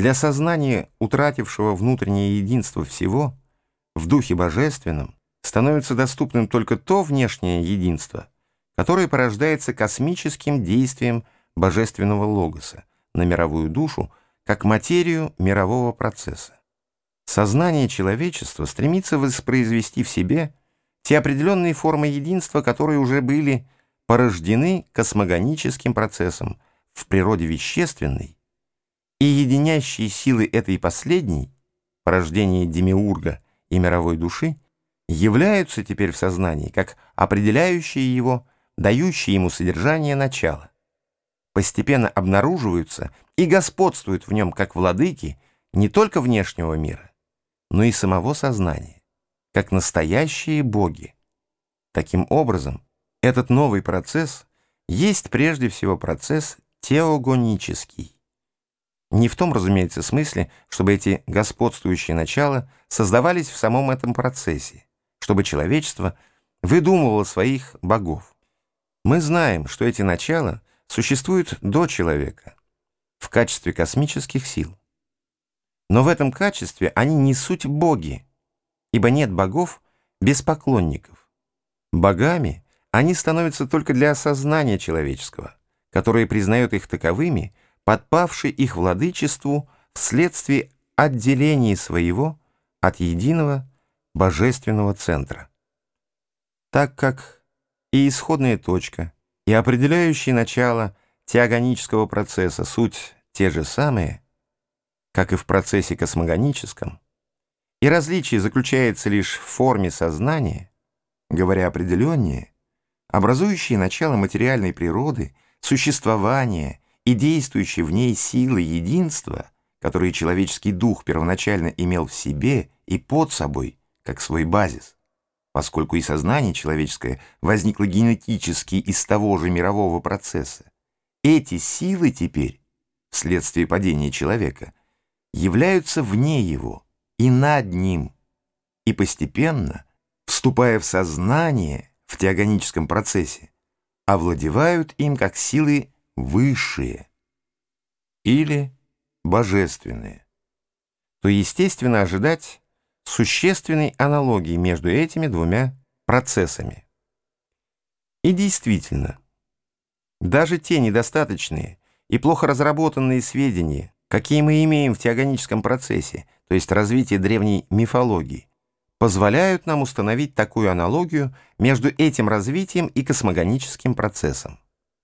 Для сознания, утратившего внутреннее единство всего, в Духе Божественном становится доступным только то внешнее единство, которое порождается космическим действием Божественного Логоса на мировую душу, как материю мирового процесса. Сознание человечества стремится воспроизвести в себе те определенные формы единства, которые уже были порождены космогоническим процессом в природе вещественной, и единящие силы этой последней, порождение демиурга и мировой души, являются теперь в сознании как определяющие его, дающие ему содержание начала. Постепенно обнаруживаются и господствуют в нем как владыки не только внешнего мира, но и самого сознания, как настоящие боги. Таким образом, этот новый процесс есть прежде всего процесс теогонический. Не в том, разумеется, смысле, чтобы эти господствующие начала создавались в самом этом процессе, чтобы человечество выдумывало своих богов. Мы знаем, что эти начала существуют до человека в качестве космических сил. Но в этом качестве они не суть боги, ибо нет богов без поклонников. Богами они становятся только для осознания человеческого, которое признает их таковыми, подпавший их владычеству вследствие отделения своего от единого божественного центра. Так как и исходная точка, и определяющее начало теогонического процесса суть те же самые, как и в процессе космогоническом, и различие заключается лишь в форме сознания, говоря определеннее, образующие начало материальной природы, существования и действующие в ней силы единства, которые человеческий дух первоначально имел в себе и под собой, как свой базис, поскольку и сознание человеческое возникло генетически из того же мирового процесса. Эти силы теперь, вследствие падения человека, являются вне его и над ним, и постепенно, вступая в сознание в теогоническом процессе, овладевают им как силы высшие или божественные, то естественно ожидать существенной аналогии между этими двумя процессами. И действительно, даже те недостаточные и плохо разработанные сведения, какие мы имеем в теогоническом процессе, то есть развитие древней мифологии, позволяют нам установить такую аналогию между этим развитием и космогоническим процессом.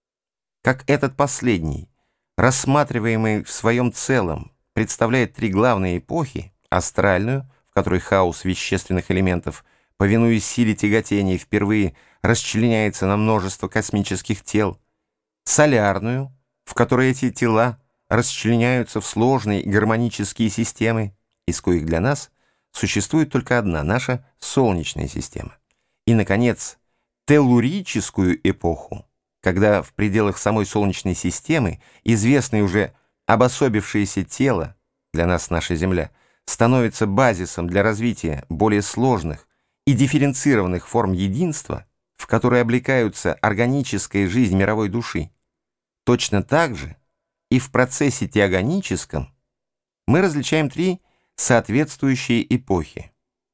Как этот последний, рассматриваемый в своем целом, представляет три главные эпохи: астральную, в которой хаос вещественных элементов, повинуясь силе тяготения, впервые расчленяется на множество космических тел; солярную, в которой эти тела расчленяются в сложные гармонические системы, из коих для нас существует только одна, наша Солнечная система; и, наконец, теллурическую эпоху, когда в пределах самой Солнечной системы известное уже обособившееся тело, для нас наша Земля, становится базисом для развития более сложных и дифференцированных форм единства, в которые облекаются органическая жизнь мировой души. Точно так же и в процессе теогоническом мы различаем три соответствующие эпохи.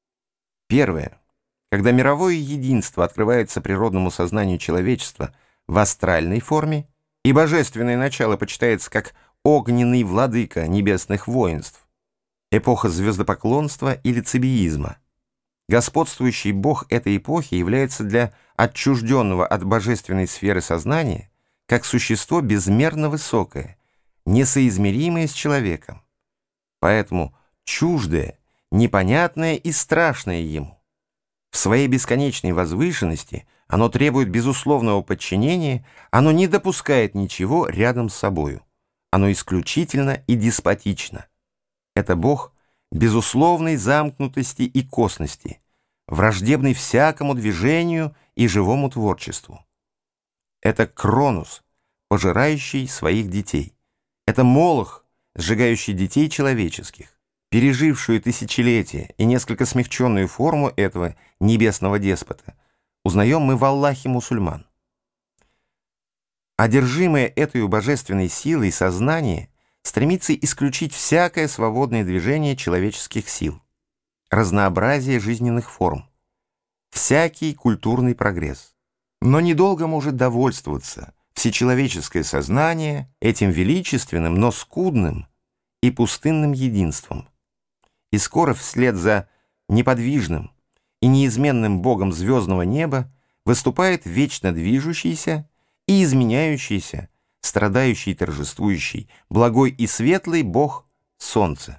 Первая, когда мировое единство открывается природному сознанию человечества в астральной форме, и божественное начало почитается как огненный владыка небесных воинств, эпоха звездопоклонства или цибеизма. Господствующий бог этой эпохи является для отчужденного от божественной сферы сознания как существо безмерно высокое, несоизмеримое с человеком, поэтому чуждое, непонятное и страшное ему. В своей бесконечной возвышенности оно требует безусловного подчинения, оно не допускает ничего рядом с собою. Оно исключительно и деспотично. Это Бог безусловной замкнутости и косности, враждебный всякому движению и живому творчеству. Это Кронус, пожирающий своих детей. Это Молох, сжигающий детей человеческих. Пережившую тысячелетия и несколько смягченную форму этого небесного деспота узнаем мы в Аллахе мусульман. Одержимое этой божественной силой сознание стремится исключить всякое свободное движение человеческих сил, разнообразие жизненных форм, всякий культурный прогресс. Но недолго может довольствоваться всечеловеческое сознание этим величественным, но скудным и пустынным единством. И скоро вслед за неподвижным и неизменным Богом звездного неба выступает вечно движущийся и изменяющийся, страдающий и торжествующий, благой и светлый Бог Солнце.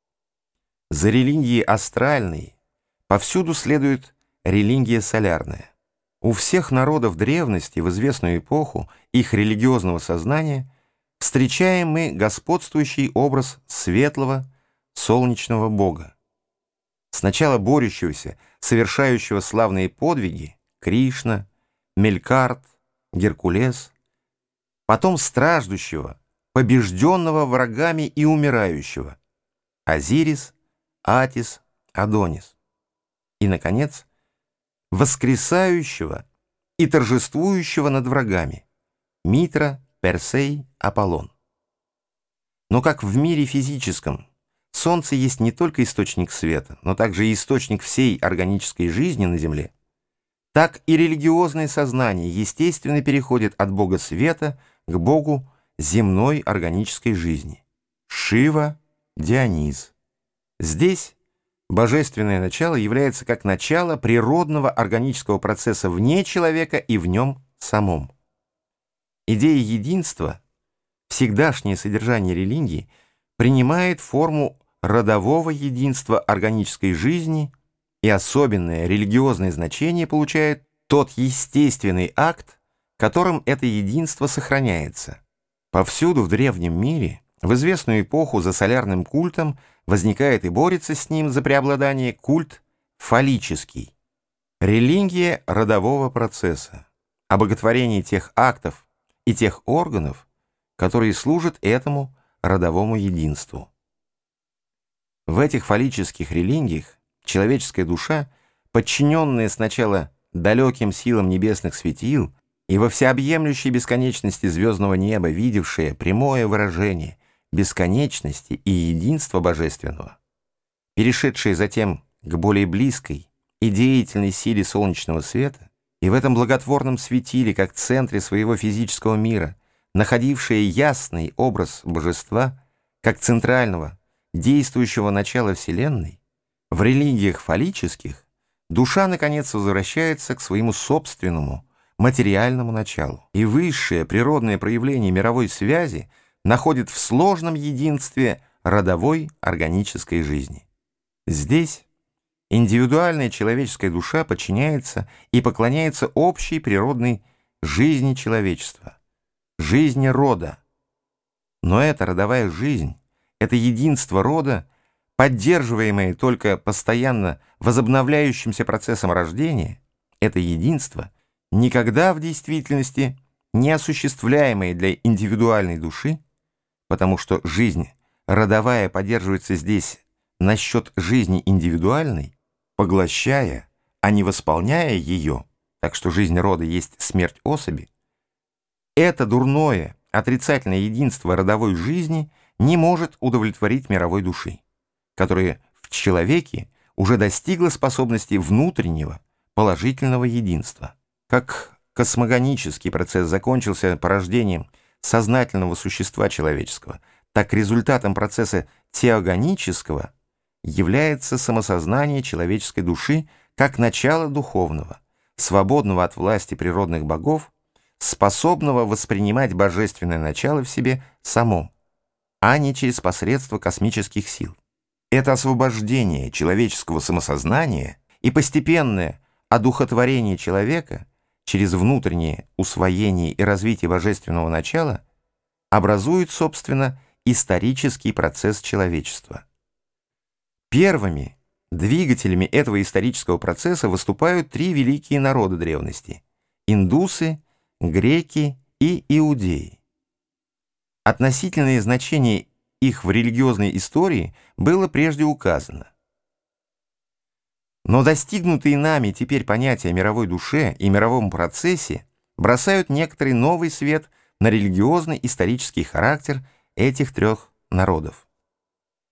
За религией астральной повсюду следует религия солярная. У всех народов древности в известную эпоху их религиозного сознания встречаем мы господствующий образ светлого солнечного Бога, сначала борющегося, совершающего славные подвиги Кришна, Мелькарт, Геркулес, потом страждущего, побежденного врагами и умирающего Азирис, Атис, Адонис, и, наконец, воскресающего и торжествующего над врагами Митра, Персей, Аполлон. Но как в мире физическом Солнце есть не только источник света, но также и источник всей органической жизни на Земле, так и религиозное сознание естественно переходит от Бога света к Богу земной органической жизни. Шива, Дионис. Здесь божественное начало является как начало природного органического процесса вне человека и в нем самом. Идея единства, всегдашнее содержание религии, принимает форму родового единства органической жизни, и особенное религиозное значение получает тот естественный акт, которым это единство сохраняется. Повсюду в древнем мире в известную эпоху за солярным культом возникает и борется с ним за преобладание культ фаллический. Религия родового процесса, обоготворение тех актов и тех органов, которые служат этому родовому единству. В этих фаллических религиях человеческая душа, подчиненная сначала далеким силам небесных светил и во всеобъемлющей бесконечности звездного неба видевшая прямое выражение бесконечности и единства божественного, перешедшая затем к более близкой и деятельной силе солнечного света, и в этом благотворном светиле, как центре своего физического мира, находившая ясный образ божества, как центрального, действующего начала Вселенной, в религиях фаллических душа, наконец, возвращается к своему собственному материальному началу, и высшее природное проявление мировой связи находит в сложном единстве родовой органической жизни. Здесь индивидуальная человеческая душа подчиняется и поклоняется общей природной жизни человечества, жизни рода. Но эта родовая жизнь, это единство рода, поддерживаемое только постоянно возобновляющимся процессом рождения, это единство, никогда в действительности не осуществляемое для индивидуальной души, потому что жизнь родовая поддерживается здесь насчет жизни индивидуальной, поглощая, а не восполняя ее, так что жизнь рода есть смерть особи, это дурное, отрицательное единство родовой жизни не может удовлетворить мировой души, которая в человеке уже достигла способности внутреннего положительного единства. Как космогонический процесс закончился порождением сознательного существа человеческого, так результатом процесса теогонического является самосознание человеческой души как начало духовного, свободного от власти природных богов, способного воспринимать божественное начало в себе самом, а не через посредство космических сил. Это освобождение человеческого самосознания и постепенное одухотворение человека через внутреннее усвоение и развитие божественного начала образует, собственно, исторический процесс человечества. Первыми двигателями этого исторического процесса выступают три великие народа древности – индусы, греки и иудеи. Относительное значение их в религиозной истории было прежде указано. Но достигнутые нами теперь понятия о мировой душе и мировом процессе бросают некоторый новый свет на религиозный исторический характер этих трех народов.